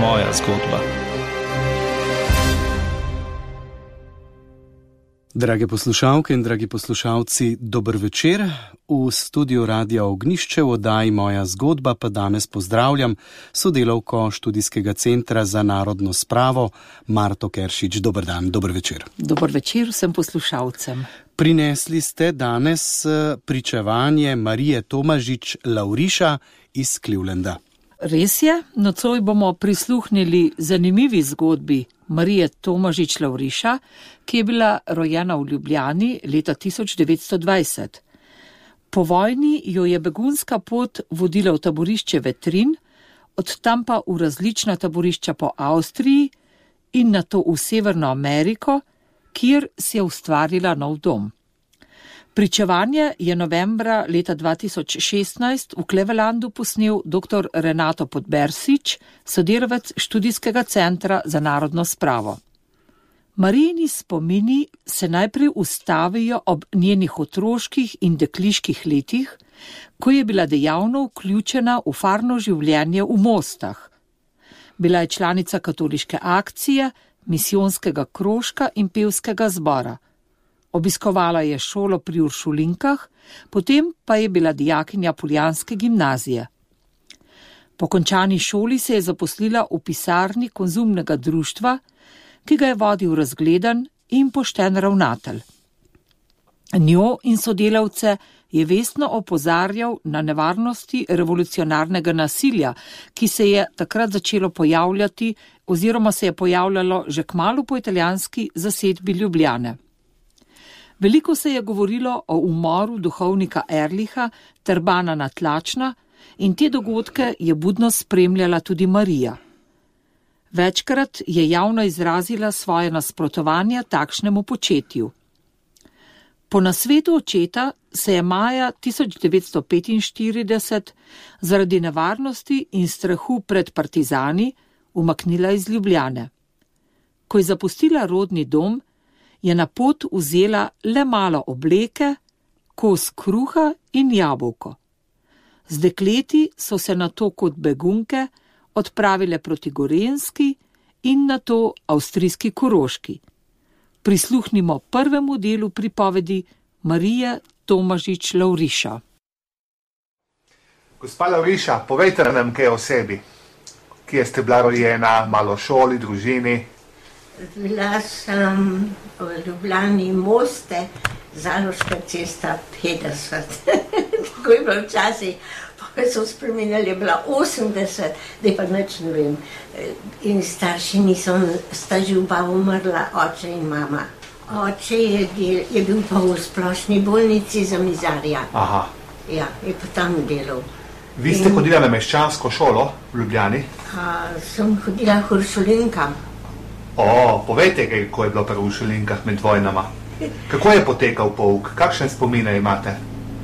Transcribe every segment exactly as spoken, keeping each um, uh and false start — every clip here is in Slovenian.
moja zgodba. Drage poslušalke in dragi poslušalci, dober večer. V studiu Radia Ognjišče v oddaji Moja zgodba pa danes pozdravljam sodelavko Študijskega centra za narodno spravo Marto Keršič. Dober dan, dober večer. Dober večer vsem poslušalcem. Prinesli ste danes pričevanje Marije Tomažič Lavriša iz Clevelanda. Res je, nocoj bomo prisluhnili zanimivi zgodbi Marije Tomažič Lavriša, ki je bila rojena v Ljubljani leta tisoč devetsto dvajset. Po vojni jo je begunska pot vodila v taborišče Vetrin, od tam pa v različna taborišča po Avstriji in nato v Severno Ameriko, kjer si je ustvarila nov dom. Pričevanje je novembra leta dva tisoč šestnajst v Clevelandu posnel dr. Renato Podbersič, sodelavec Študijskega centra za narodno spravo. Marijini spomini se najprej ustavijo ob njenih otroških in dekliških letih, ko je bila dejavno vključena v farno življenje v Mostah. Bila je članica katoliške akcije, misijonskega krožka in pevskega zbora. Obiskovala je šolo pri Uršulinkah, potem pa je bila dijakinja Poljanske gimnazije. Po končani šoli se je zaposlila v pisarni konzumnega društva, ki ga je vodil razgledan in pošten ravnatelj. Njo in sodelavce je vestno opozarjal na nevarnosti revolucionarnega nasilja, ki se je takrat začelo pojavljati oziroma se je pojavljalo že kmalu po italijanski zasedbi Ljubljane. Veliko se je govorilo o umoru duhovnika Erliha ter Banana Tlačna in te dogodke je budno spremljala tudi Marija. Večkrat je javno izrazila svoje nasprotovanje takšnemu početju. Po nasvetu očeta se je maja tisoč devetsto petinštirideset zaradi nevarnosti in strahu pred partizani umaknila iz Ljubljane. Ko je zapustila rodni dom, je na pot vzela le malo obleke, kos kruha in jabolko. Z dekleti so se nato kot begunke odpravile proti Gorenjski in nato avstrijski Koroški. Prisluhnimo prvemu delu pripovedi Marije Tomažič Lavriša. Gospa Lavriša, povejte nam kaj o sebi. Kje ste bila rojena, malo šoli, družini? Bila sem v Ljubljani Moste, Zaloška cesta petdeset. Tako je bilo včasih, pa so spremenili, je bila osemdeset, da pa nič ne vem. In starši niso, sta že oba umrla, oče in mama. Oče je, del, je bil pa v splošni bolnici za mizarja. Aha. Ja, je pa tam delal. Vi ste in hodila na meščansko šolo v Ljubljani? A, sem hodila v Uršulinkam. O, povejte, kako je bilo pri Uršulinkah med vojnama. Kako je potekal pouk? Kakšne spomine imate?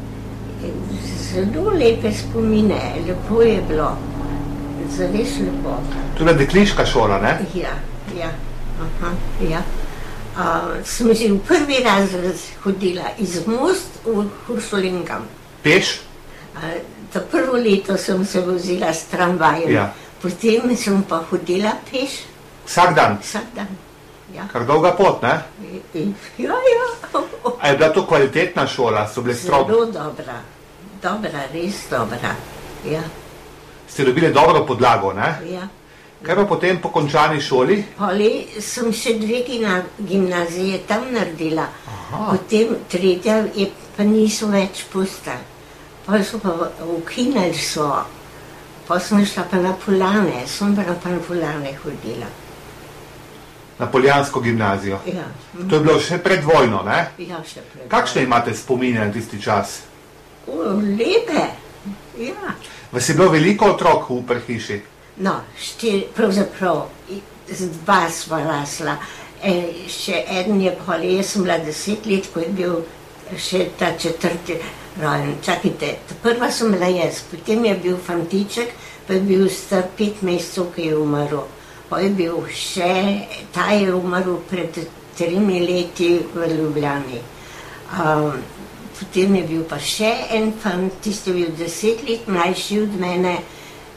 Zelo lepe spomine, lepo je bilo. Zares lepo. To je dekliška šola, ne? Ja, ja. Aha, ja. Uh, sem že v prvi razred hodila iz Most v Uršulinkam. Peš? Uh, to prvo leto sem se vozila s tramvajem. Ja. Potem sem pa hodila peš. Vsak dan? Vsak dan, ja. Kar dolga pot, ne? Ja, ja. A je bila to kvalitetna šola? So bile strogo? Zelo dobra. Dobra, res dobra, ja. Ste dobili dobro podlago, ne? Ja. Kaj pa potem po končani šoli? Poli sem še dve gimnazije tam naredila. Aha. Potem tretja je pa niso več pustili. Pa so pa ukinili so. Pa sem šla pa na Poljane, sem pa na Poljane hodila. Na Poljansko gimnazijo? Ja. To je bilo še pred vojno, ne? Ja, še pred vojno. Kakšne imate spomine na tisti čas? O, lepe, ja. Vas je bilo veliko otrok v prehiši? No, štiri, pravzaprav, z dva sva rasla. E, še eden je pa, jaz sem bila deset let, ko je bil še ta četrti rojen. Čakajte, prva sem bila jaz, potem je bil fantiček, pa je bil star pet mesecev, ki je umrl. Pa je bil še, ta je umrl pred tremi leti v Ljubljani. Um, potem je bil pa še en fant, tisti je bil deset let mlajši od mene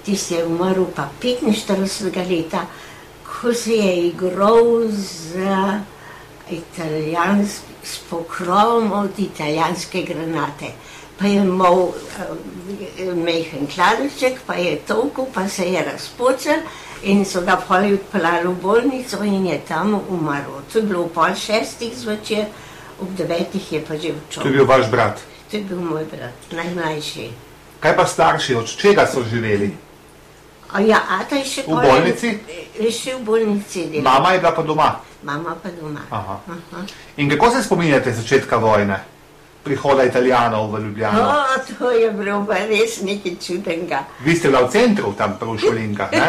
tisti je umrl pa petinštiridesetega leta, ko se je igral z italijansk, s pokrovom od italijanske granate. Pa je imel uh, mehen kladenček, pa je tolkel, pa se je razpočel in so ga poli odpeljali v bolnico in je tam umrl. To je bilo v pol šestih zvečer, ob devetih je pa že včel. To je bil vaš brat? To je bil moj brat, najmlajši. Kaj pa starši, od čega so živeli? A ja, ata je še v bolnici? Je še v bolnici delal. Mama je bila pa doma? Mama pa doma. Aha. Aha. In kako se spominjate začetka vojne? Prihoda Italijanov v Ljubljano? O, to je bilo pa res nekaj čudenega. Vi ste bila v centru tam pri Uršulinkah, ne?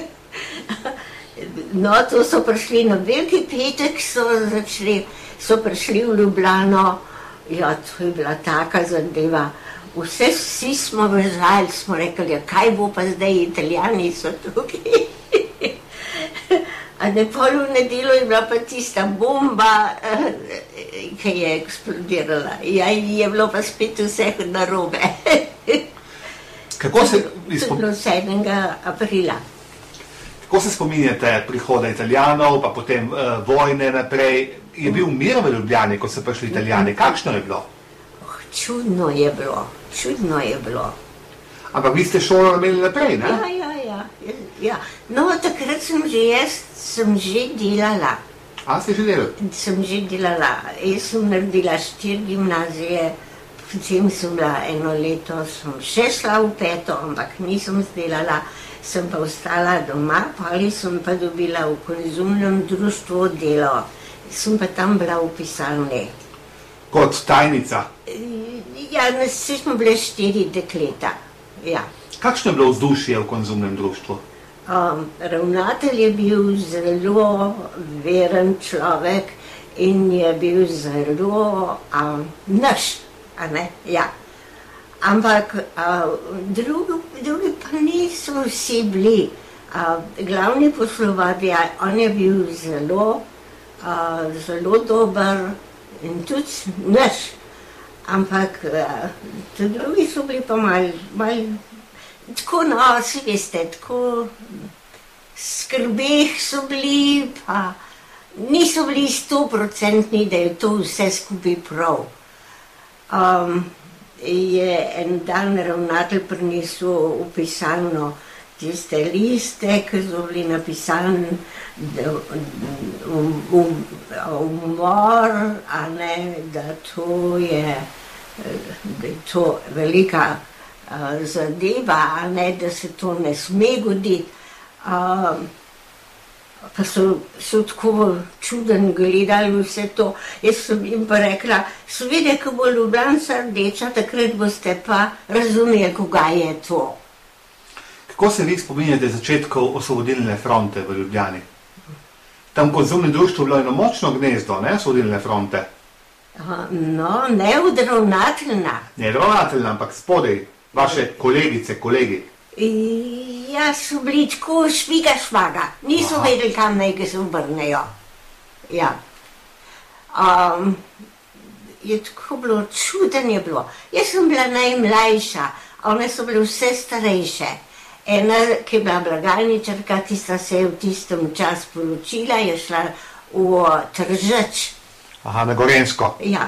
No, to so prišli na Veliki petek, so začeli, so prišli v Ljubljano. Ja, to je bila taka zadeva. Vse, vsi smo bežali, smo rekli, ja, kaj bo pa zdaj, Italijani so tukaj. A ne pol v nedeljo je bila pa tista bomba, ki je eksplodirala. Ja, je bilo pa spet vse narobe. Kako se, to je bilo sedmega aprila. Kako se spominjate prihoda Italijanov, pa potem uh, vojne naprej? Je bil mir v Ljubljani, ko so prišli Italijani? Kakšno je bilo? Oh, čudno je bilo, čudno je bilo. Ampak vi ste šolo imeli naprej, ne? Ja, ja, ja. ja. No, takrat sem že jaz, sem že delala. A, ste že delali? Sem že delala. Jaz sem naredila štiri gimnazije, potem sem bila eno leto, sem še šla v peto, ampak nisem zdelala. Sem pa ostala doma, poli sem pa dobila v konzumnem društvu delo. Sem pa tam bila v pisarni. Kot tajnica? Ja, vsi smo bile štiri dekleta. Ja. Kakšno je bilo vzdušje v konzumnem društvu? Um, ravnatelj je bil zelo veren človek in je bil zelo um, naš, a ne, ja. Ampak uh, drugi, drugi pa niso vsi bili. Uh, glavni poslovodja, on je bil zelo, uh, zelo dober in tudi naš. Ampak uh, tudi drugi so bili pa malo, mal, tako no, vsi veste, tako skrbeh so bili, pa niso bili stoprocentni, da je to vse skupaj prav. Um, je en dan ravnatelj prinesel v pisarno tiste liste, ki so bili napisani umor, a ne, da to je, da je to velika uh, zadeva, a ne, da se to ne sme goditi. Uh, pa so, so tako čuden gledali vse to. Jaz sem jim pa rekla, seveda, ko bo Ljubljanca rdeča, takrat boste pa razumeli, koga je to. Kako se vi spominjate začetkov osvobodilne fronte v Ljubljani? Tam v konzumnem društvu bilo eno močno gnezdo, ne, osvobodilne fronte? Uh, no, ne od ravnatelja. Ne ravnatelja, ampak spodaj, vaše kolegice, kolegi. Ja, so bili tako šviga švaga, niso Aha. vedeli, kam naj ga se obrnejo. Ja. Um, je tako bilo, čuden je bilo. Jaz sem bila najmlajša, one so bile vse starejše. Ena, ki je bila blagajničarka, tista se je v tistem čas poročila, je šla v Tržič. Aha, na Gorenjsko. Ja.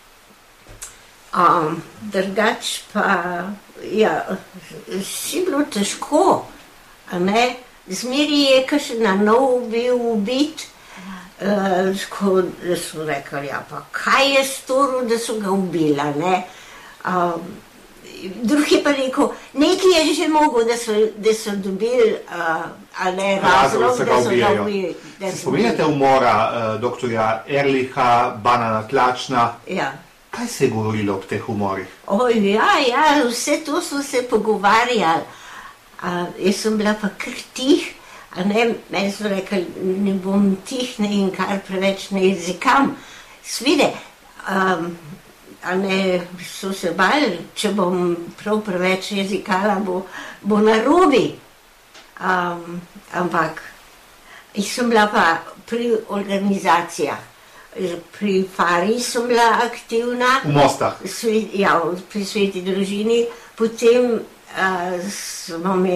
Um, drugač pa, ja, si bilo težko, a ne, zmeri je kakšen nov bil ubit, uh, tako da so rekli, ja, pa kaj je storil, da so ga ubila, ne. Um, drug je pa rekel, nekaj je že mogel, da so, da so dobili, uh, a ne, razlog, da so ga ubili. Se spominjate umora uh, doktorja Erlicha, Banana Tlačna? Ja. Kaj se je govorilo ob teh umorih? O, ja, ja, vse to so se pogovarjali. A, jaz sem bila pa kar tih, a ne, meni so rekli, ne bom tih, ne in kar preveč ne jezikam. Svide, um, a ne, so se bali, če bom prav preveč jezikala, bo, bo narobi. Um, ampak, jaz sem bila pa pri organizacijah. Pri Fari sem bila aktivna. V Mostah? Svet, ja, pri Sveti družini. Potem uh, smo imeli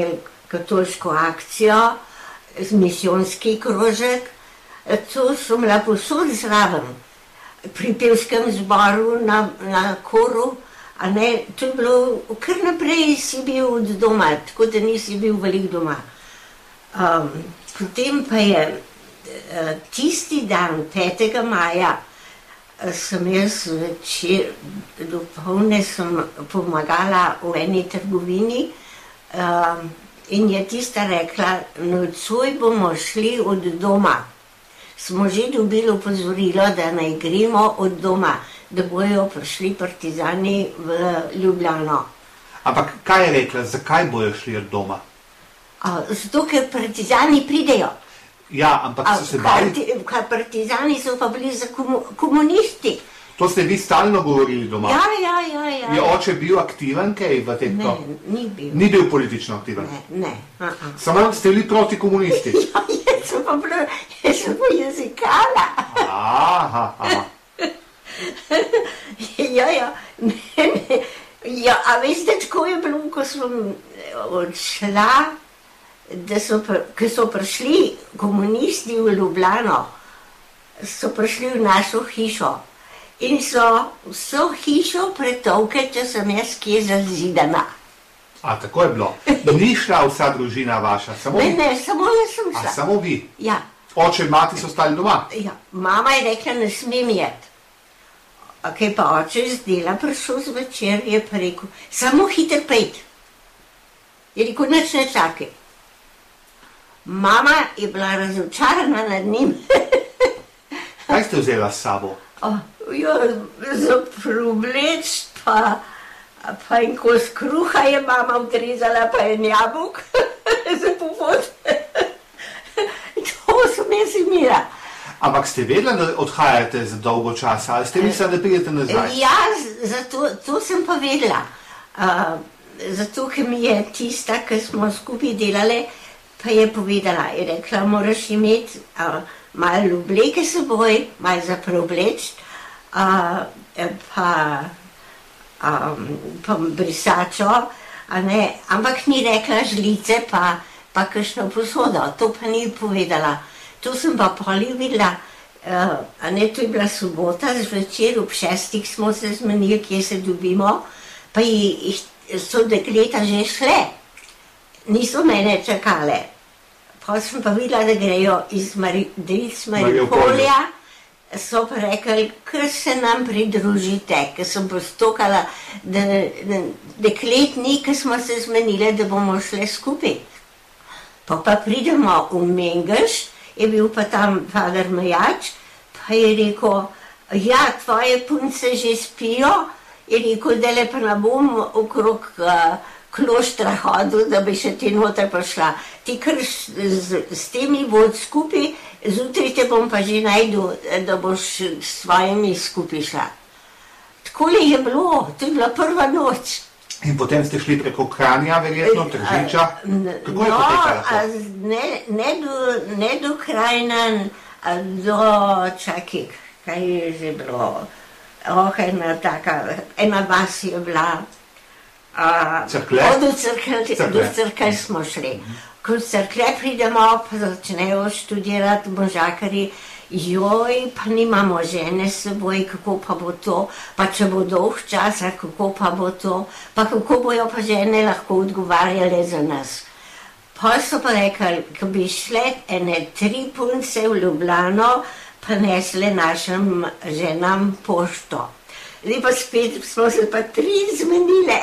katoliško akcijo, misijonski krožek. To sem bila posod zraven, pri pevskem zboru, na, na koru, a ne, to je bilo, kar naprej si bil od doma, tako da nisi bil velik doma. Um, potem pa je uh, tisti dan, petega maja, sem jaz večer, do polne sem pomagala v eni trgovini um, in je tista rekla, nocoj bomo šli od doma. Smo že dobili opozorilo, da naj gremo od doma, da bojo prišli partizani v Ljubljano. Ampak kaj je rekla, zakaj bojo šli od doma? A, zato, ker partizani pridejo. Ja, ampak so se bali... Kaj partizani so pa bili za komu, komunisti. To ste vi stalno govorili doma? Ja, ja, ja. ja. Je oče bil aktiven, kaj v tem? Ne, ni bil. Ni bil politično aktiven? Ne, ne. Uh -uh. Samo ste bili proti komunisti? Ja, jaz sem pa, bila, jaz sem pa jezikala. Aha, aha. Ja, ja, ne, ne. Ja, a veste, tako je bilo, ko sem odšla, da so, ko so prišli komunisti v Ljubljano, so prišli v našo hišo in so vso hišo pretolke, če sem jaz kje zazidana. A, tako je bilo. Ni šla vsa družina vaša? Samo ne, vi? ne, samo jaz sem šla. A, samo vi? Ja. Oče in mati so stali doma? Ja, mama je rekla, ne smem jeti. Kaj pa oče z dela prišel zvečer, je pa rekel, samo hiter pejt. Je rekel, nič ne čakaj. Mama je bila razočarana nad njim. Kaj ste vzela s sabo? Oh, jo, za privleč pa, pa en kos kruha je mama odrezala, pa en jabolk za povod. To sem jaz imela. Ampak ste vedela, da odhajate za dolgo časa, ali ste mislili, da pridete nazaj? Ja, zato, to sem pa vedela. Uh, zato, ker mi je tista, ki smo skupaj delali, pa je povedala, je rekla, moraš imeti uh, malo obleke s seboj, malo za preobleč, uh, pa, um, pa brisačo, a ne, ampak ni rekla žlice, pa, pa kakšno posodo, to pa ni povedala. To sem pa poli videla, uh, a ne, to je bila sobota, zvečer ob šestih smo se zmenili, kje se dobimo, pa jih so dekleta že šle, niso mene čakale. Pa sem pa videla, da grejo iz Mari, Maripolja, so pa rekli, kar se nam pridružite, ker sem postokala, da, da deklet ni, ker smo se zmenili, da bomo šle skupaj. Pa pa pridemo v Mengeš, je bil pa tam Fader Mejač, pa je rekel, ja, tvoje punce že spijo, je rekel, da le pa ne bom okrog uh, kloštra hodil, da bi še ti noter prišla. Ti kar s, s, s temi bod skupaj, zjutraj te bom pa že najdu, da boš s svojimi skupaj šla. Takole je bilo, to je bila prva noč. In potem ste šli preko Kranja, verjetno, Tržiča. Kako je no, potekalo to? Ne, ne, do, ne do Krajna, do čakaj, kaj je že bilo. Oh, ena taka, ena vas je bila. Uh, Cerkle? Do Cerkle, do Cerkle smo šli. Ko v Cerkle pridemo, pa začnejo študirati možakari, joj, pa nimamo žene s seboj, kako pa bo to, pa če bo dolg časa, kako pa bo to, pa kako bojo pa žene lahko odgovarjale za nas. Pa so pa rekli, ko bi šle ene tri punce v Ljubljano, pa nesle našim ženam pošto. Zdaj pa spet smo se pa tri zmenile.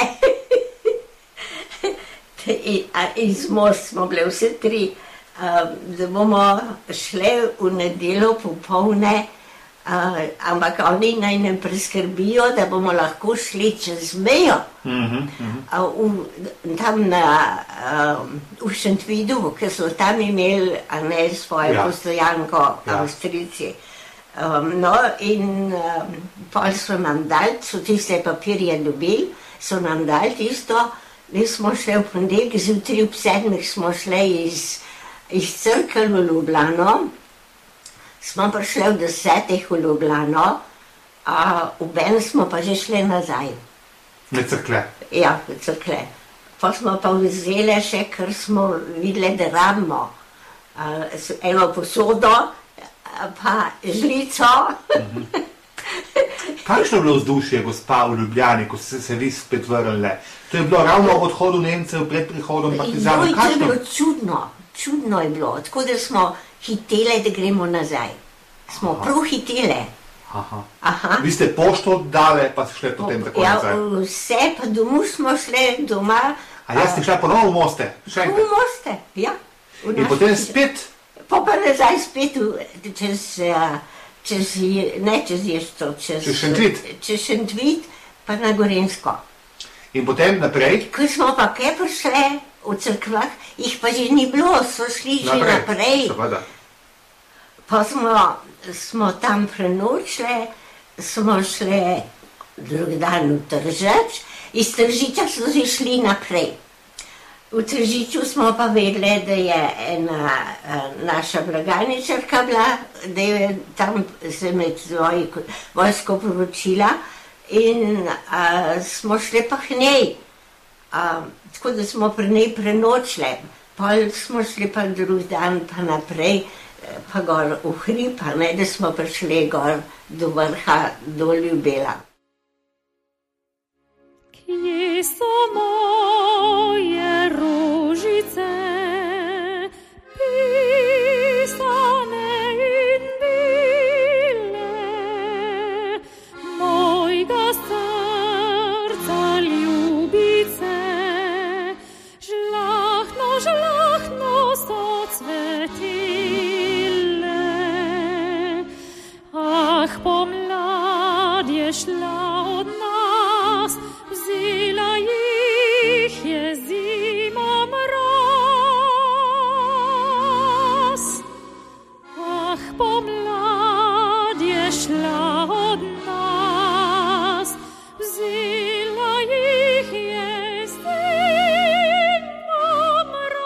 Iz most smo bile vse tri. Uh, da bomo šle v nedeljo popolne, uh, ampak oni naj ne preskrbijo, da bomo lahko šli čez mejo. Mm-hmm, mm-hmm. uh, v, tam na, uh, v Šentvidu, ker so tam imeli a ne svojo ja. postojanko ja. Avstrijci. Um, no, in um, pol so nam dali, so tiste papirje dobili, so nam dali tisto, mi smo šli v ponedeljek, zjutraj ob sedmih smo šli iz iz Cerkelj v Ljubljano, smo prišli v desetih v Ljubljano, a v Ben smo pa že šli nazaj. Na Cerkle? Ja, v Cerkle. Pa smo pa vzeli še, ker smo videli, da rabimo uh, eno posodo, pa žlico. Mhm. Kakšno je bilo vzdušje, gospa, v Ljubljani, ko ste se vi spet vrnili? To je bilo ravno ob odhodu Nemcev pred prihodom partizanov. To je bilo čudno, čudno je bilo, tako da smo hitele, da gremo nazaj. Smo prav hitele. Aha. Aha. Vi ste pošto dale, pa ste šle potem tako ja, nazaj? Ja, vse, pa domov smo šle doma. A jaz ste šla ponovno v Moste? V Moste, ja. V In potem spet? Pa pa nazaj spet čez, čez, ne čez Ješto, čez, čez Šentvit. Čez Šentvit, pa na Gorenjsko. In potem naprej? Ko smo pa kaj prišle v cerkvah, jih pa že ni bilo, so šli že naprej. naprej. Seveda. Pa smo, smo tam prenočile, smo šle drug dan v Tržič, iz Tržiča so že šli naprej. V Tržiču smo pa vedeli, da je ena naša blagajničarka bila, da je tam se med svoji vojsko poročila in a, smo šli pa k njej. A, tako da smo pri njej prenočile, pol smo šli pa drug dan pa naprej, pa gor v hrib, ne, da smo prišli gor do vrha, do Ljubela. Kje so moje rožice, pisane in bile, mojega srca ljubice, žlahno, žlahno so cvetile. Ah, pomlad je šla od nas, vzela jih je zima mraz. Ah, pomlad je šla od nas, vzela jih je zima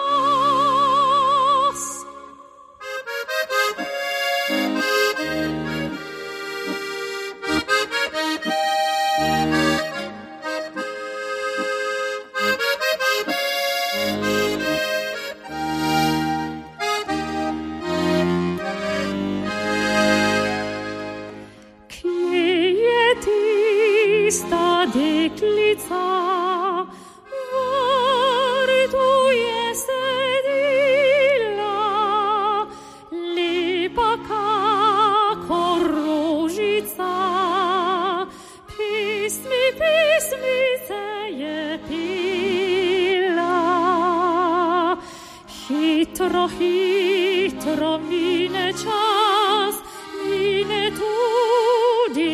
mraz. Tista deklica v vrtu je sedila, lepa kakor rožica, pismi, pismice je pila. Hitro, hitro mine čas, mine tudi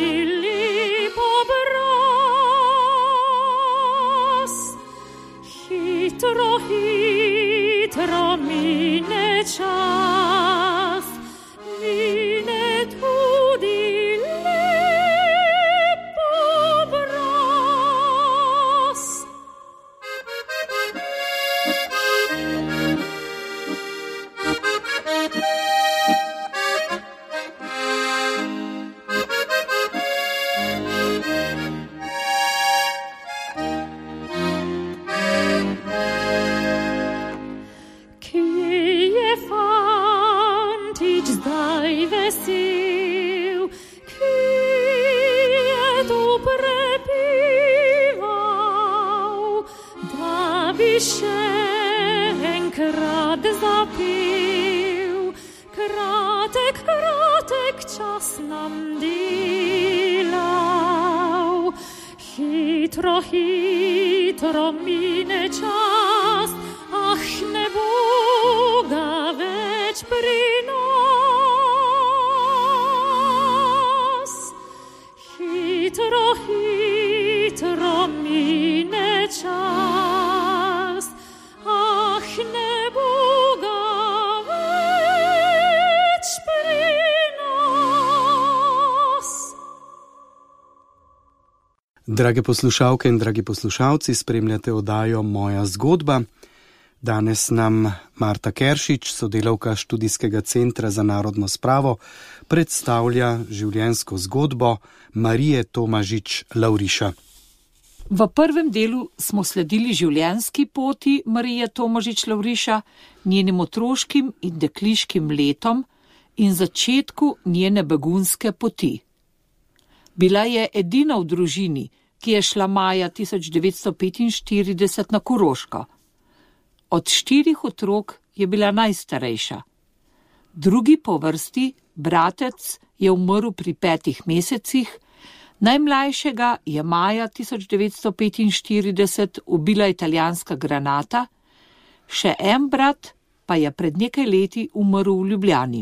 hitro, hitro mine čas, mine tudi lep obraz. Zdaj vesel, ki je tu prepival, da bi še enkrat zapel, kratek, kratek čas nam delal. Hitro, hitro mine čas, ah, ne bo ga več pri nas. Hitro, hitro mine čas, ah, ne bo ga več pri nas. Drage poslušalke in dragi poslušalci, spremljate oddajo Moja zgodba. Danes nam Marta Keršič, sodelavka Študijskega centra za narodno spravo, predstavlja življenjsko zgodbo Marije Tomažič Lavriša. V prvem delu smo sledili življenjski poti Marije Tomažič Lovriša, njenim otroškim in dekliškim letom in začetku njene begunske poti. Bila je edina v družini, ki je šla maja tisoč devetsto petinštirideset na Koroško. Od štirih otrok je bila najstarejša. Drugi po vrsti, bratec, je umrl pri petih mesecih, najmlajšega je maja tisoč devetsto petinštirideset ubila italijanska granata, še en brat pa je pred nekaj leti umrl v Ljubljani.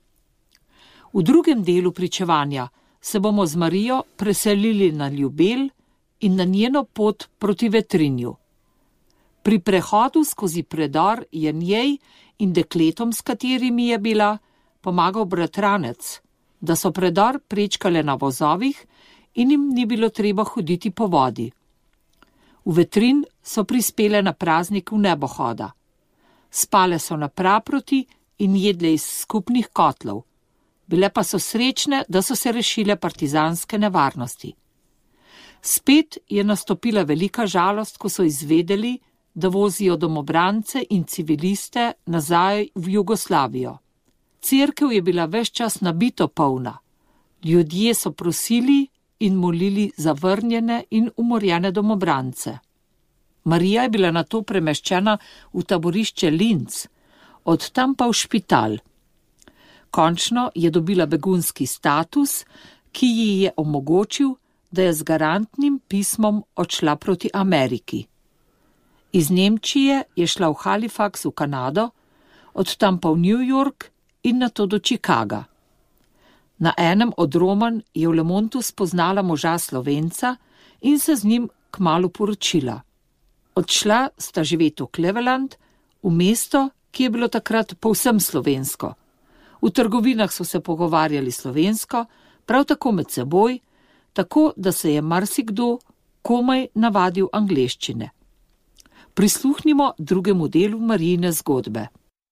V drugem delu pričevanja se bomo z Marijo preselili na Ljubelj in na njeno pot proti Vetrinju. Pri prehodu skozi predor je njej in dekletom, s katerimi je bila, pomagal bratranec, da so predor prečkale na vozovih in jim ni bilo treba hoditi po vodi. V Vetrin so prispele na praznik v nebohoda. Spale so na praproti in jedle iz skupnih kotlov. Bile pa so srečne, da so se rešile partizanske nevarnosti. Spet je nastopila velika žalost, ko so izvedeli, da vozijo domobrance in civiliste nazaj v Jugoslavijo. Cerkev je bila ves čas nabito polna. Ljudje so prosili in molili za vrnjene in umorjene domobrance. Marija je bila nato premeščena v taborišče Linz, od tam pa v špital. Končno je dobila begunski status, ki ji je omogočil, da je z garantnim pismom odšla proti Ameriki. Iz Nemčije je šla v Halifax v Kanado, od tam pa v New York in nato do Chicaga. Na enem od romanj je v Le Montu spoznala moža Slovenca in se z njim kmalu poročila. Odšla sta živeti v Cleveland, v mesto, ki je bilo takrat povsem slovensko. V trgovinah so se pogovarjali slovensko, prav tako med seboj, tako da se je marsikdo komaj navadil angleščine. Prisluhnimo drugemu delu Marijine zgodbe.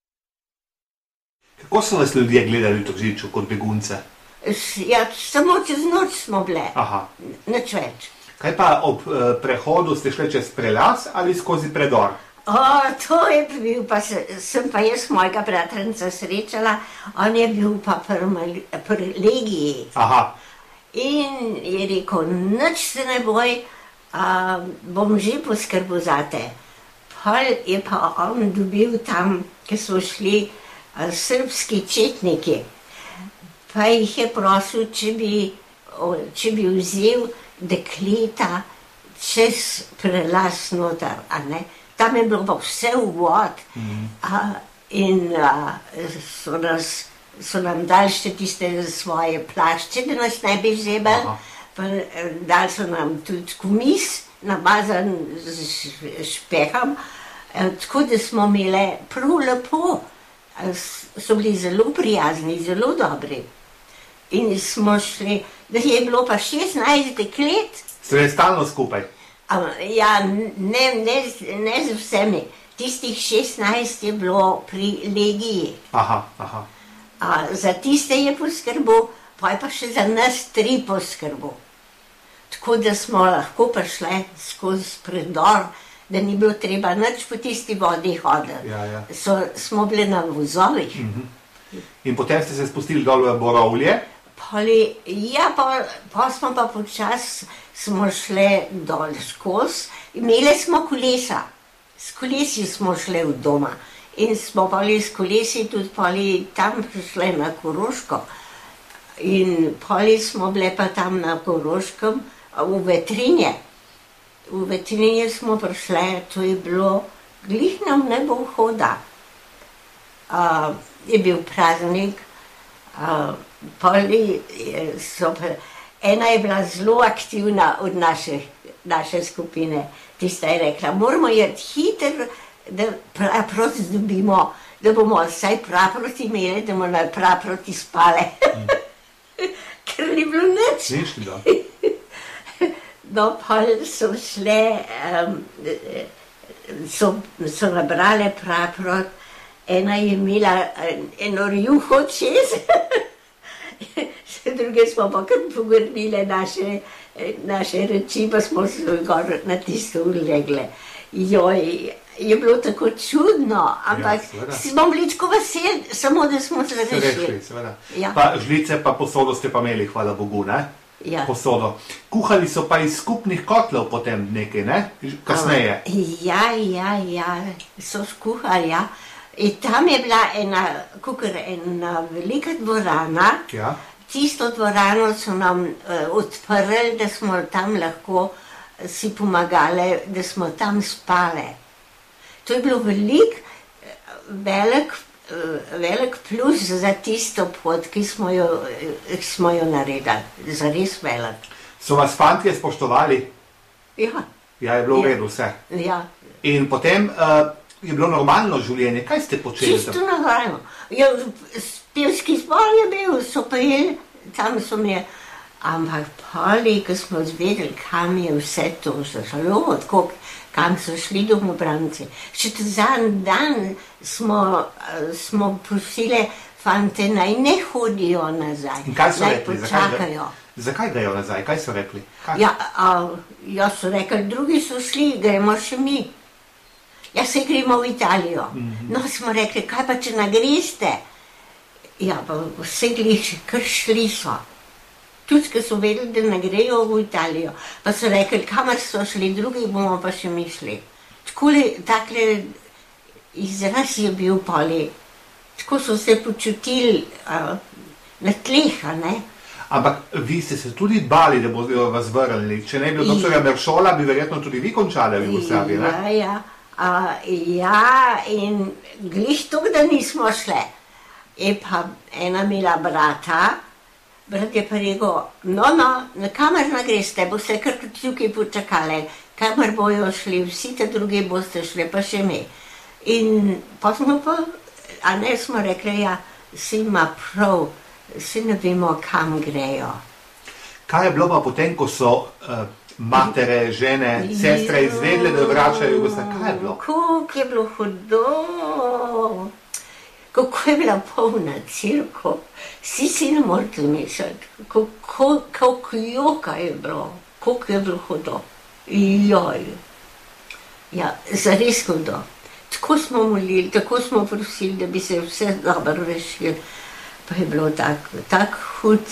Kako so vas ljudje gledali v Tržiču kot begunce? Ja, samo čez noč smo bile. Aha. Nič več. Kaj pa ob eh, prehodu ste šli čez prelaz ali skozi predor? O, to je bil, pa se, sem pa jaz mojega bratranca srečala, on je bil pa pri, pri legiji. Aha. In je rekel, nič se ne boj, a, bom že poskrbel zate. Pol je pa on dobil tam, ki so šli a, srbski četniki. Pa jih je prosil, če bi, o, če bi vzel dekleta čez prelaz noter, a ne? Tam je bilo pa vse v vod. Mm. A, in a, so, nas, so nam dali še tiste svoje plašče, da nas ne bi zebali. Dali so nam tudi komis, namazan z špehom, a, tako da smo imeli prav lepo. A, so bili zelo prijazni, zelo dobri. In smo šli, da je bilo pa šestnajst deklet. Ste bili stalno skupaj? Ja, ne, ne, ne z vsemi. Tistih šestnajst je bilo pri legiji. Aha, aha. A, za tiste je poskrbel, pa je pa še za nas tri poskrbel. Tako da smo lahko prišli skozi predor, da ni bilo treba nič po tisti vodi hoditi. Ja, ja. So, smo bili na vozovih. Mhm. In potem ste se spustili dol v Borovlje? Poli, ja, pa, pa smo pa počas smo šli dol skozi. Imeli smo kolesa. S kolesi smo šli v doma. In smo poli s kolesi tudi poli tam prišli na Koroško. In poli smo bile pa tam na Koroškem v Vetrinje. V Vetrinje smo prišli, to je bilo glih nam ne bo hoda. Uh, je bil praznik. Uh, Poli so, ena je bila zelo aktivna od naše, naše skupine. Tista je rekla, moramo jeti hitro, da praproti dobimo, da bomo vsaj praproti imeli, da bomo na praproti spale. Mm. Ker ni bilo nič. Nišli, da. No, pol so šle, um, so, so nabrale praprot, ena je imela eno rjuho čez. Druge smo pa kar pogrnile naše naše reči, pa smo se gor na tisto ulegle. Joj, je bilo tako čudno, ampak Ja, seveda. smo bili tako veseli, samo da smo se Ste rešili. rešili, seveda. Ja. Pa žlice pa posodo ste pa imeli, hvala Bogu, ne? Ja. Posodo. Kuhali so pa iz skupnih kotlov potem nekaj, ne? Kasneje. Ja, ja, ja, so skuhali, ja. In tam je bila ena, kakor ena velika dvorana, Ja. tisto dvorano so nam uh, odprli, da smo tam lahko si pomagali, da smo tam spale. To je bilo velik, velik, uh, velik plus za tisto pot, ki smo jo, uh, smo jo naredili, zares velik. So vas fantje spoštovali? Ja, Ja, je bilo v Ja. redu vse. ja. In potem uh, je bilo normalno življenje. Kaj ste počeli? Čisto normalno. Ja, pevski zbor je bil, so peli, tam so mi, ampak poli, ko smo zvedeli, kam je vse to zašlo, tako, kam so šli domobranci. Še ta zadnji dan smo, eh, smo prosili fante, naj ne hodijo nazaj, In kaj so naj rekli? Zakaj, počakajo. gre- zakaj grejo nazaj? Kaj so rekli? Kaj? Ja, a, ja, so rekli, drugi so šli, gremo še mi. Ja, se gremo v Italijo. No, smo rekli, kaj pa če nagreste? Ja, pa vse glih, kar šli so. Tudi, ko so vedeli, da ne grejo v Italijo. Pa so rekli, kamor so šli, drugi bomo pa še mi šli. Takole, takle izraz je bil poli. Tako so se počutili a, na tleh, a ne? Ampak vi ste se tudi bali, da bodo vas vrnili. Če ne bi bilo doktorja Meršola, bi verjetno tudi vi končali v Jugoslaviji, ne? Ja, ja. A, ja, in glih to, da nismo šle. Je pa ena imela brata, brat je pa rekel, no, no, na kamer ne greste, boste kar tukaj počakali, kamor bojo šli, vsi te drugi boste šli, pa še mi. In pa smo pa, a ne smo rekli, ja, si ima prav, si ne vemo, kam grejo. Kaj je bilo pa potem, ko so uh, matere, žene, sestre izvedle, da vračajo Jugoslavijo? Kaj je bilo? Kako je bilo hudo, kako je bila polna cirko, vsi si ne morete misliti, kako, kako joka je bilo, kako je bilo hudo. Joj, ja, zares hudo. Tako smo molili, tako smo prosili, da bi se vse dobro rešili, pa je bilo tako, tako hud,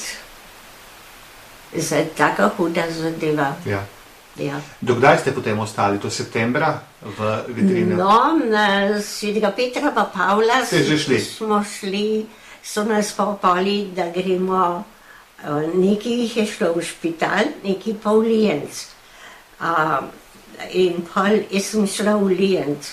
za taka huda zadeva. Ja. Ja. Dokdaj ste potem ostali? Do septembra v vitrine? No, na svetega Petra pa Pavla Ste že šli? smo šli, so nas popali, da gremo, eh, nekaj jih je šlo v špital, nekaj pa v Lijenc. A, in pol, jaz sem šla v Lijenc.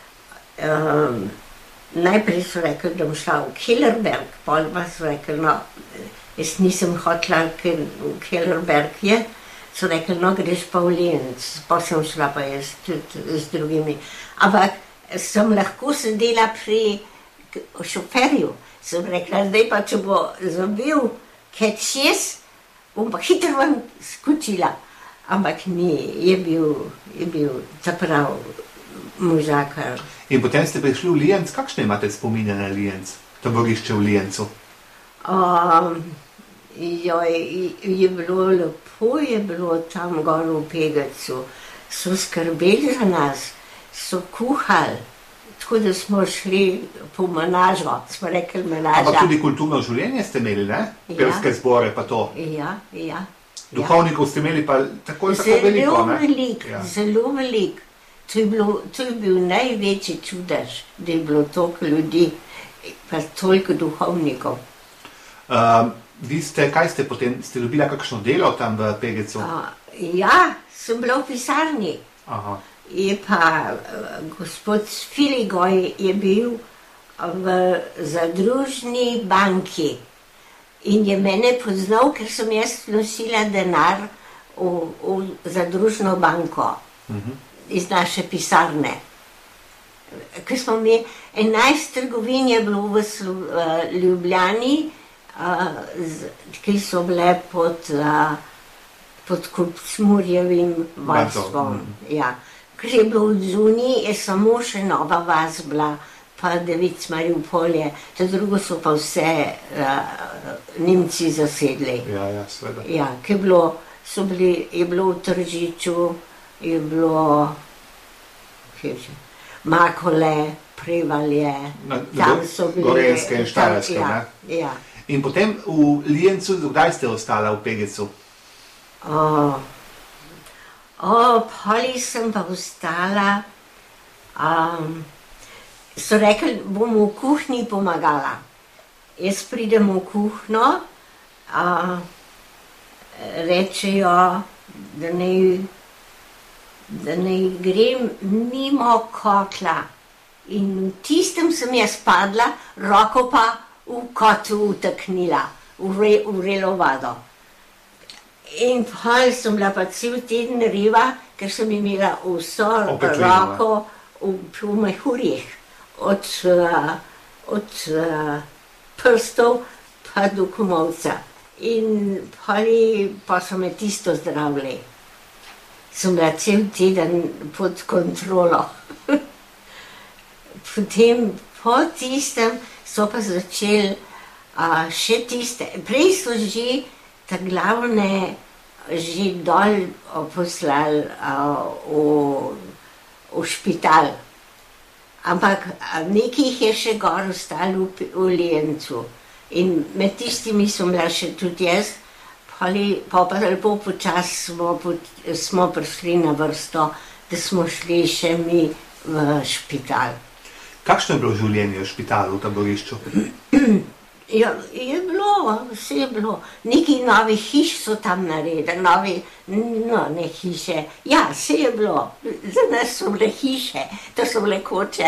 Um, najprej so rekli, da bom šla v Kellerberg, pol pa so rekli, no, jaz nisem hotela, ker v Kellerberg je, so rekli, no, greš pa v Lijenc, pa sem šla pa jaz tudi z drugimi. Ampak sem lahko sedela pri k- šoferju, sem rekla, zdaj pa, če bo zabil catch šest, bom pa hitro ven skočila. Ampak ni, je bil, je bil zaprav možakar. In potem ste prišli v Lijenc. Kakšne imate spomine na Lijenc? Taborišče v Lijencu. Um, joj, je bilo lepo, je bilo tam gor v Pegacu. So skrbeli za nas, so kuhali, tako da smo šli po menažo, smo rekli menaža. Ampak tudi kulturno življenje ste imeli, ne? Ja. Pevske zbore pa to. Ja, ja. Duhovnikov ste imeli pa tako in tako Zelo veliko, ne? velik, Ja. zelo velik. To je, bilo, to je bil največji čudež, da je bilo toliko ljudi, pa toliko duhovnikov. Um, vi ste, kaj ste potem, ste dobila kakšno delo tam v Pegecu? A, ja, sem bila v pisarni. Aha. Je pa uh, gospod Filigoj je bil v zadružni banki in je mene poznal, ker sem jaz nosila denar v, v zadružno banko. Mhm. Iz naše pisarne. Ko smo mi, enajst trgovin je bilo v Slo, uh, Ljubljani, uh, z, ki so bile pod, uh, pod Kopcmurjevim varstvom. Ja. Ker je bilo od zunij, je samo še Nova vas bila, pa Devic Mariupolje, to drugo so pa vse uh, Nemci zasedli. Ja, ja, seveda. Ja, ki je bilo so bili, je bilo v Tržiču, je bilo Makole, Prevalje, Na, tam so bili... Gorenjske in Štajerske, ja, ne? Ja. In potem v Lijencu, kdaj ste ostala v Pegecu? O, o, poli sem pa ostala, um, so rekli, bom v kuhinji pomagala. Jaz pridem v kuhno, a rečejo, da naj, da naj grem mimo kotla. In v tistem sem jaz padla, roko pa v kotlu utaknila, v, re, v relo vodo. In pol sem bila pa cel teden riva, ker sem imela vso roko v, v mehurjih, od, od prstov pa do komolca. In poli pa so me tisto zdravili. Sem bila cel teden pod kontrolo. Potem po tistem so pa začeli uh, še tiste, prej so že ta glavne že dol poslali uh, v, v špital. Ampak nekaj jih je še gor ostalo v, v Lijencu. In med tistimi sem bila še tudi jaz, poli, pa pa lepo počas smo, smo prišli na vrsto, da smo šli še mi v špital. Kakšno je bilo življenje v špitalu, v taborišču? Ja, je bilo, vse je bilo. Nekaj novih hiš so tam naredili, novi, no, ne hiše. Ja, vse je bilo. Za nas so bile hiše, to so bile koče.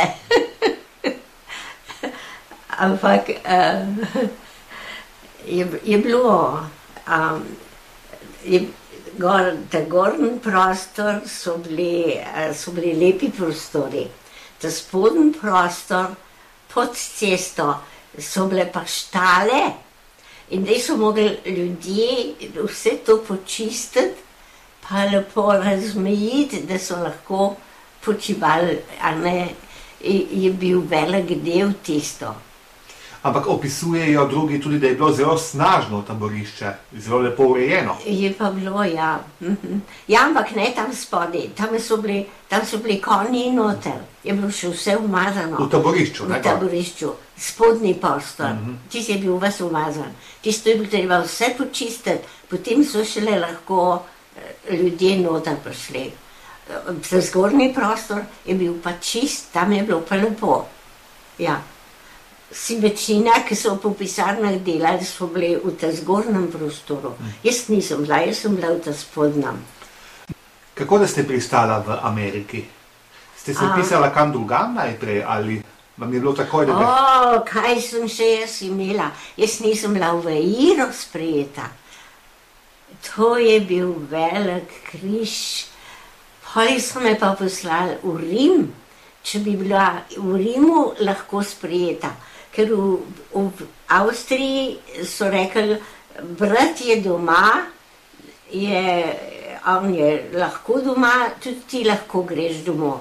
Ampak uh, je, je bilo, um, je, gor, ta gornji prostor so bili, uh, so bili lepi prostori. Ta spodnji prostor pod cesto so bile pa štale in da so mogli ljudje vse to počistiti, pa lepo razmejiti, da so lahko počivali, a ne, je bil velik del tisto. Ampak opisujejo drugi tudi, da je bilo zelo snažno taborišče, zelo lepo urejeno. Je pa bilo, ja. Ja, ampak ne tam spodaj, tam so bili, tam so bili konji noter, je bilo še vse umazano. V taborišču, ne? V taborišču, spodnji prostor, uh -huh. Tisti je bil ves umazan, tisto je bilo treba vse počistiti, potem so šele lahko ljudje noter prišli. Ta zgornji prostor je bil pa čist, tam je bilo pa lepo, ja. Si večina, ki so po pisarnah delali, so bili v ta zgornjem prostoru. Jaz nisem bila, jaz sem bila v ta spodnjem. Kako da ste pristala v Ameriki? Ste se pisala kam drugam najprej ali vam je bilo takoj, da bi... O, kaj sem še jaz imela? Jaz nisem bila v Iro sprejeta. To je bil velik križ. Poli so me pa poslali v Rim, če bi bila v Rimu lahko sprejeta. Ker v, v Avstriji so rekli, brat je doma, je, on je lahko doma, tudi ti lahko greš domov.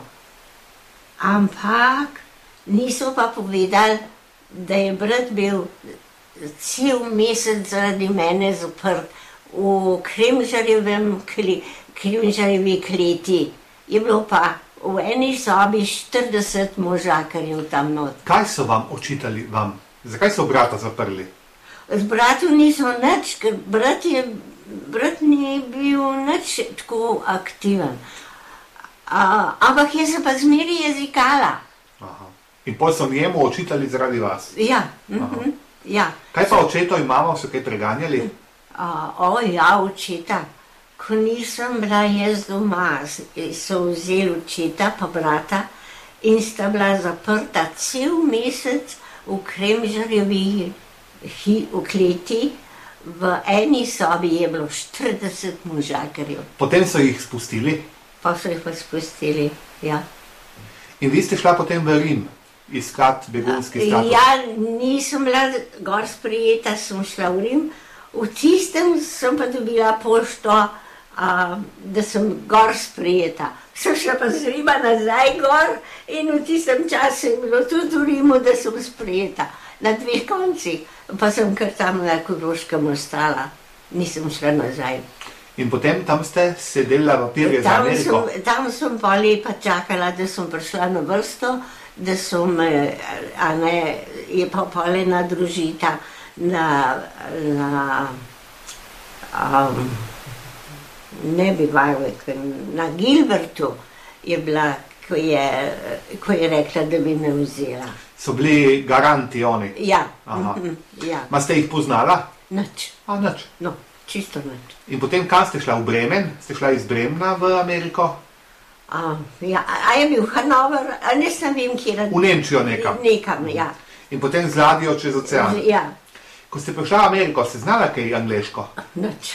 Ampak niso pa povedali, da je brat bil cel mesec zaradi mene zaprt v Kremžarjevem kli, Kremžarjevi kleti. Je bilo pa v eni sobi štirideset možakarjev tam not. Kaj so vam očitali vam? Zakaj so brata zaprli? Z bratom niso nič, ker brat je, brat ni bil nič tako aktiven. A, ampak jaz se pa zmeri jezikala. Aha. In potem so njemu očitali zaradi vas? Ja, mhm, ja. Kaj pa očeto in mamo, so kaj preganjali? A, o ja, očeta. Ko nisem bila jaz doma, so vzeli očeta pa brata in sta bila zaprta cel mesec v Kremžarjevi v kleti. V eni sobi je bilo štirideset možakarjev. Potem so jih spustili? Pa so jih pa spustili, ja. In vi ste šla potem v Rim iskat begunski status? Ja, nisem bila gor sprejeta, sem šla v Rim. V tistem sem pa dobila pošto, a, da sem gor sprejeta. Sem šla pa z Rima nazaj gor in v tistem času je bilo tudi v Rimu, da sem sprejeta. Na dveh koncih. Pa sem kar tam na Koroškem ostala. Nisem šla nazaj. In potem tam ste sedela papirje za Tam Ameriko. sem, tam sem poli pa čakala, da sem prišla na vrsto, da sem, eh, a ne, je pa poli ena družita na, na um, ne bi Warwick, na Gilbertu je bila, ko je, ko je rekla, da bi me vzela. So bili garanti oni. Ja, Aha. mhm, ja, Ma ste jih poznala? nič, A, nič. no, čisto nič. In potem kam ste šla? V Bremen? Ste šla iz Bremna v Ameriko? A, ja, a je bil Hanover, a ne sem vem, kje V Nemčijo nekam? Nekam, ja. In potem z ladjo čez ocean? Ja, Ko ste prišla v Ameriko, ste znala kaj angleško? nič.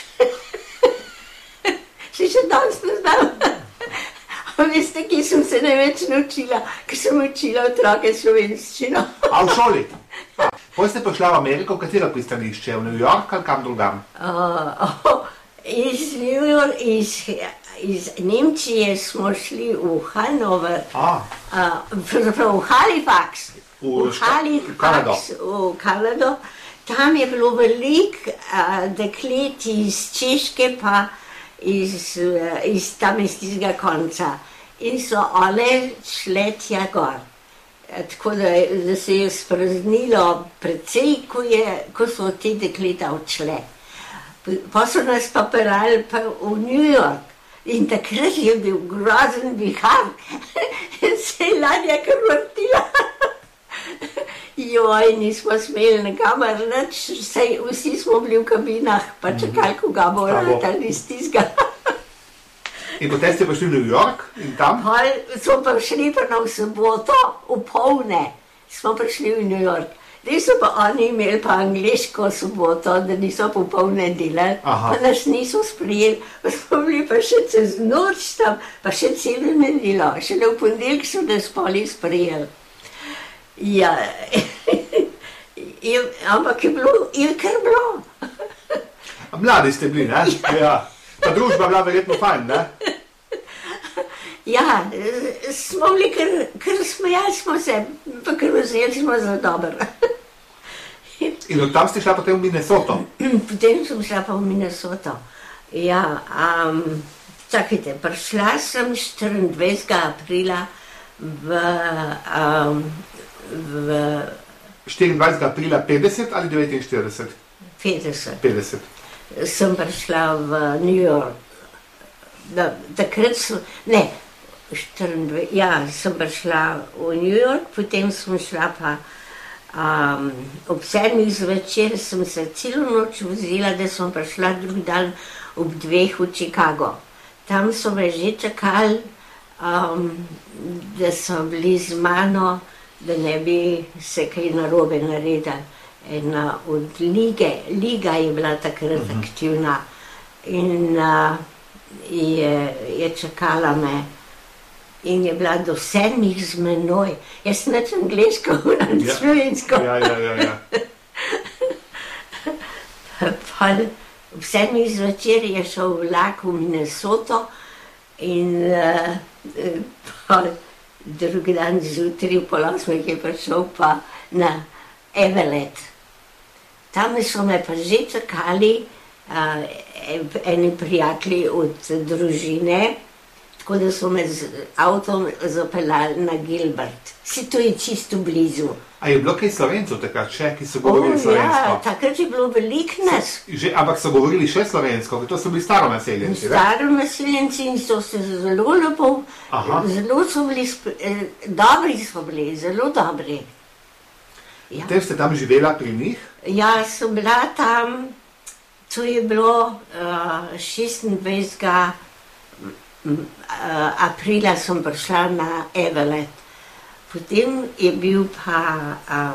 Še še danes ne znam. A veste, kje sem se največ naučila? Ker sem učila otroke slovenščino. A v šoli? A, potem ste prišla v Ameriko, v katero pristanišče? V New York ali kam drugam? Uh, oh, iz, New York, iz, iz Nemčije smo šli v Hanover, A, uh, pravzaprav v Halifax. V v šta- v Kanado. Halifax, v Kanado. Tam je bilo veliko uh, deklet iz Češke pa iz, uh, iz tam iz tistega konca. In so one šle tja gor. E, Tako da, da se je spraznilo precej, ko, je, ko so te dekleta odšle. Pa so nas pa pelali pa v New York. In takrat je bil grozen vihar. Se je ladja kar vrtila. Joj, nismo smeli nikamor nič, saj vsi smo bili v kabinah, pa čakali, ko ga bo Kaj bo? ratali iz tistega. in potem ste prišli v New York in tam? Pol smo pa šli pa na v soboto, v polne, smo prišli v New York. Zdaj so pa oni imeli pa angliško soboto, da niso popolne delali, Aha. pa nas niso sprijeli, pa smo bili pa še čez noč tam, pa še celo nedelo, šele v ponedeljek so nas poli sprijeli. Ja, je, ampak je bilo, je kar bilo. A mladi ste bili, ne? Ja. Ta družba bila verjetno fajn, ne? Ja, eh, smo bili kar, kar smejali smo se, pa kar vzeli smo za dobro. In od tam ste šla potem v Minnesoto. Potem sem šla pa v Minnesoto. Ja, um, čakajte, prišla sem štiriindvajsetega aprila v, um, v štiriindvajsetega aprila petdeset ali devetinštirideset? petdeset. petdeset. Sem prišla v New York. Da, takrat sem, ne, štiriindvajset, ja, sem prišla v New York, potem sem šla pa um, ob sedmih zvečer sem se celo noč vozila, da sem prišla drug dan ob dveh v Chicago. Tam so me že čakali, um, da so bili z mano, da ne bi se kaj narobe naredili. Ena od lige, liga je bila takrat uh-huh. aktivna in uh, je, je čakala me in je bila do sedmih z menoj. Jaz sem nič angliško, nič Ja. slovensko. Ja, ja, ja, ja. Pol ob sedmih zvečer je šel vlak v Minnesoto in uh, pol drug dan zjutraj v pol osmih je prišel pa na Everett. Tam so me pa že čakali uh, eni prijatelji od družine, tako da so me z avtom zapeljali na Gilbert. Si to je čisto blizu. A je bilo kaj Slovencev takrat še, ki so govorili O, slovensko? ja, takrat je bilo veliko nas. Že, ampak so govorili še slovensko, ker to so bili staro naseljenci, ne? Staro naseljenci in so se zelo lepo, Aha. zelo so bili, sp- eh, dobri so bili, zelo dobri. Ja. Potem ste tam živela pri njih? Ja, sem bila tam, to je bilo uh, šestindvajsetega uh, aprila sem prišla na Everett. Potem je bil pa uh,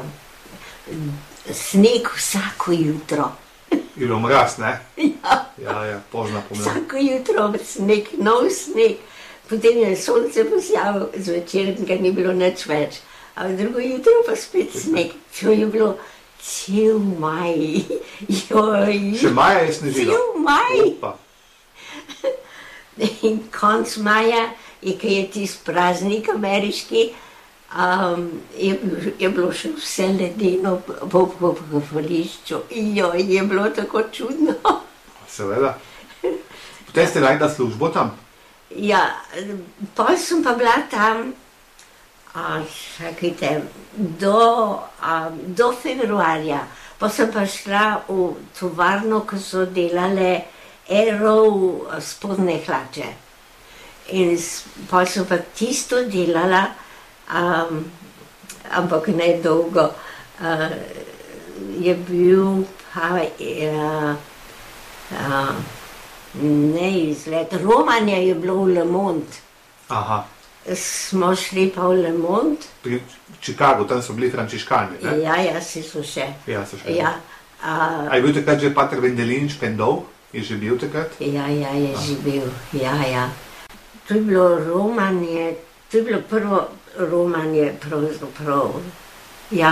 sneg vsako jutro. Je bilo mraz, ne? Ja. Ja, ja, pozna pomlad. Vsako jutro sneg, nov sneg. Potem je sonce posijalo, zvečer ga ni bilo nič več. A drugo jutro pa spet sneg. To je bilo cel maj. Joj. Še maja je snežilo? Cel maj. Opa. In konc maja, je, kaj je tisti praznik ameriški, um, je, je bilo še vse ledeno po pokopališču. Joj, je bilo tako čudno. Seveda. Potem ste najda službo tam? Ja, pol sem pa bila tam, a, čakajte, do, a, do februarja. Pa sem pa šla v tovarno, ko so delale Aero spodne hlače. In pa sem pa tisto delala, um, ampak ne dolgo. Uh, je bil pa uh, uh, ne izlet. Romanje je bilo v Le Monde. Aha. Smo šli pa v Le Monde. Pri Chicagu, tam so bili frančiškani, ne? Ja, ja, si so še. Ja, so še. Ja. Uh, A je bil takrat že pater Vendelin Špendov? Je že bil takrat? Ja, ja, je že bil. Ja, ja. To je bilo romanje, to je bilo prvo romanje pravzaprav. Ja.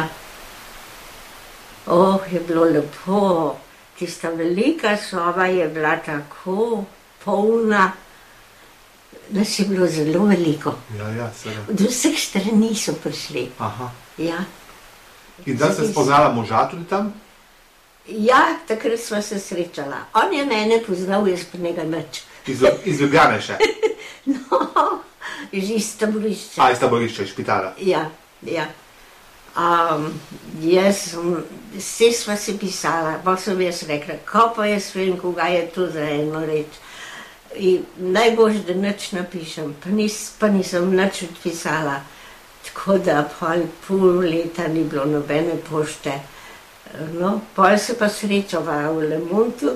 Oh, je bilo lepo. Tista velika soba je bila tako polna, da si bilo zelo veliko. Ja, ja, seveda. Od vseh strani so prišli. Aha. Ja. In da ste spoznala moža tudi tam? Ja, takrat sva se srečala. On je mene poznal, jaz pa njega nič. Iz, iz Ljubljane še? No, že iz taborišča. A, iz taborišča, iz špitala? Ja, ja. Um, jaz sem, vse sva se pisala, pa sem jaz rekla, ko pa jaz vem, koga je to za eno reč. In najbolj, da nič napišem, pa, nis, pa nisem nič odpisala. Tako da pol, pol leta ni bilo nobene pošte. No, pol se pa srečava v Le Mondu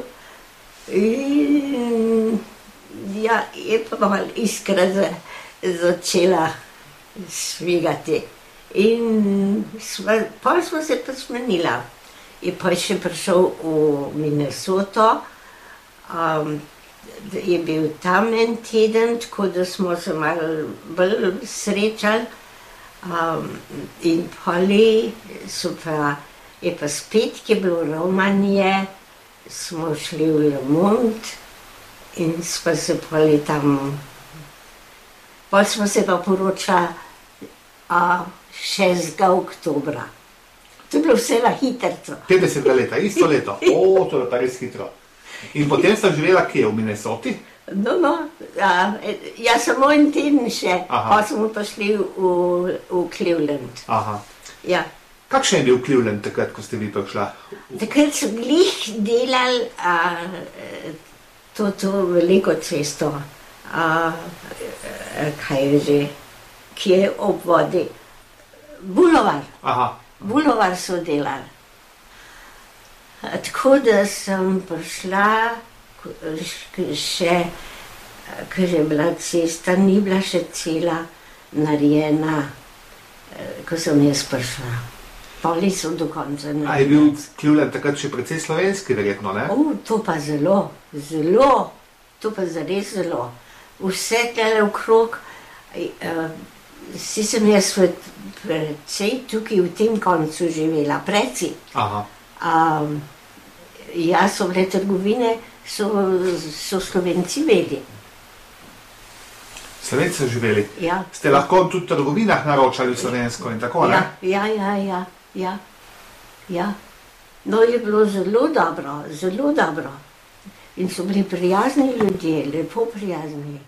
in ja, je pa malo iskra za, začela svigati. In sva, pol smo se pa smenila. Je pa še prišel v Minnesoto, um, je bil tam en teden, tako da smo se malo bolj srečali. Um, in poli so pa je pa spet, ki je bilo romanje, smo šli v Le Monde in smo se poli tam, pol smo se pa poročali šestega oktobra. To je bilo vse na hitrco. petdesetega leta, isto leto. O, to je pa res hitro. In potem sta živela kje, v Minnesoti? No, no, a, ja, samo en teden še, Aha. pa smo pa šli v, v Cleveland. Aha. Ja. Kakšen je bil Cleveland takrat, ko ste vi prišla? Takrat so glih delali a, to, to veliko cesto, a, a, kaj je že, ki je ob vodi. Bulovar. Aha. Bulovar so delali. A, tako da sem prišla ko- š- še, ker je bila cesta, ni bila še cela narejena, eh, ko sem jaz prišla. Poli so do konca A je narejena. bil Cleveland takrat še precej slovenski, verjetno, ne? O, to pa zelo, zelo, to pa zares zelo. Vse tele okrog, uh, si sem jaz v- precej tukaj v tem koncu živela, preci. Aha. Um, ja, so bile trgovine, so, so Slovenci vedeli. Slovenci so živeli. Ja. Ste lahko tudi v trgovinah naročali slovensko in tako, ne? Ja, ja, ja, ja, ja, ja. No, je bilo zelo dobro, zelo dobro. In so bili prijazni ljudje, lepo prijazni.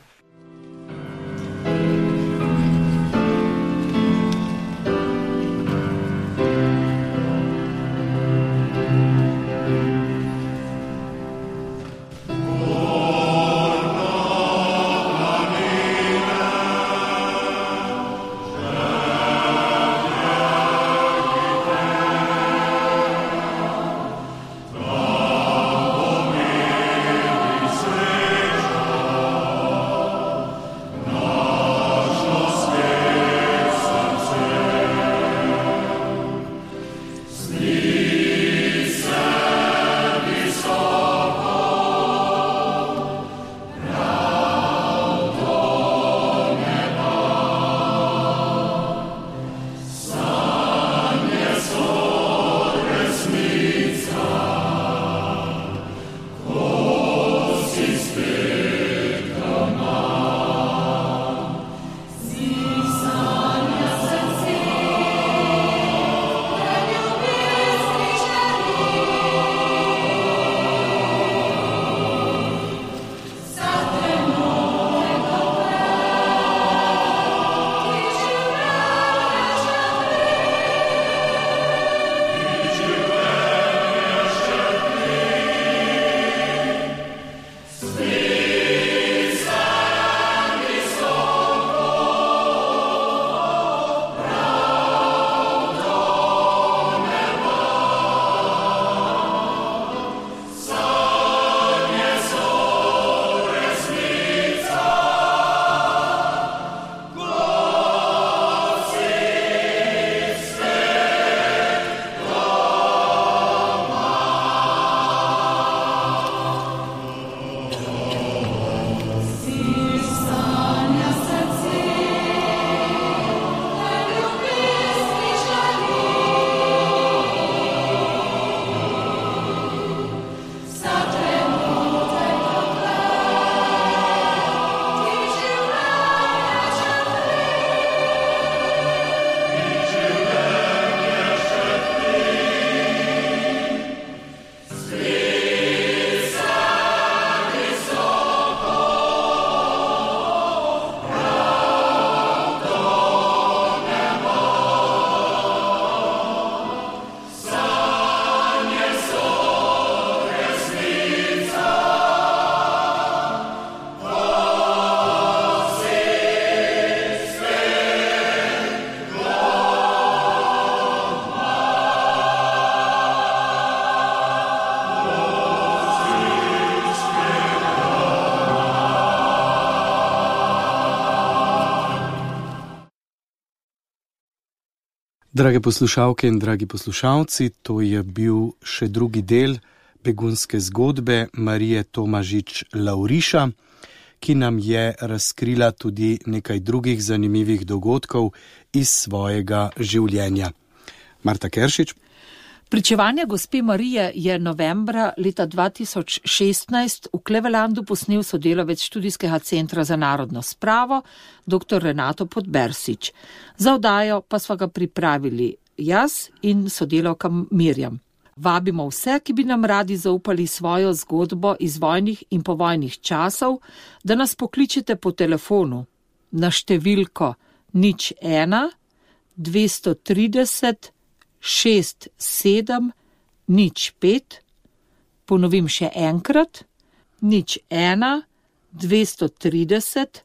Drage poslušalke in dragi poslušalci, to je bil še drugi del begunske zgodbe Marije Tomažič-Lavriša, ki nam je razkrila tudi nekaj drugih zanimivih dogodkov iz svojega življenja. Marta Keršič. Pričevanje gospe Marije je novembra leta dva tisoč šestnajst v Clevelandu posnel sodelavec Študijskega centra za narodno spravo, dr. Renato Podbersič. Za oddajo pa sva ga pripravili jaz in sodelavka Mirjam. Vabimo vse, ki bi nam radi zaupali svojo zgodbo iz vojnih in povojnih časov, da nas pokličete po telefonu na številko nič ena dvesto trideset šest sedem nič pet, ponovim še enkrat, nič ena dvesto trideset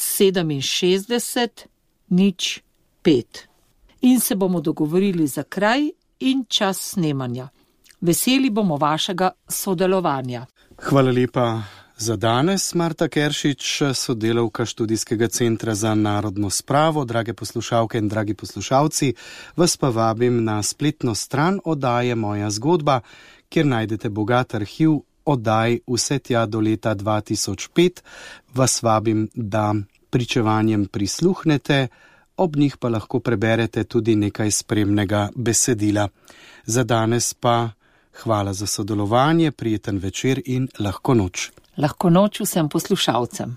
sedeminšestdeset nič pet. In se bomo dogovorili za kraj in čas snemanja. Veseli bomo vašega sodelovanja. Hvala lepa za danes, Marta Keršič, sodelavka Študijskega centra za narodno spravo. Drage poslušalke in dragi poslušalci, vas pa vabim na spletno stran oddaje Moja zgodba, kjer najdete bogat arhiv oddaj vse tja do leta dva tisoč pet. Vas vabim, da pričevanjem prisluhnete, ob njih pa lahko preberete tudi nekaj spremnega besedila. Za danes pa hvala za sodelovanje, prijeten večer in lahko noč. Lahko noč vsem poslušalcem.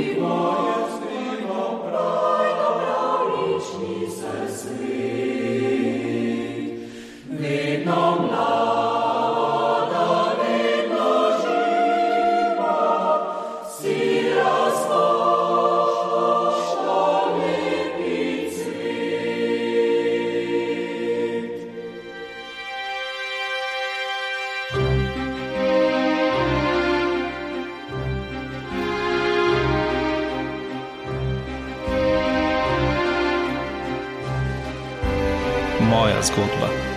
Sweet. moja zgodba.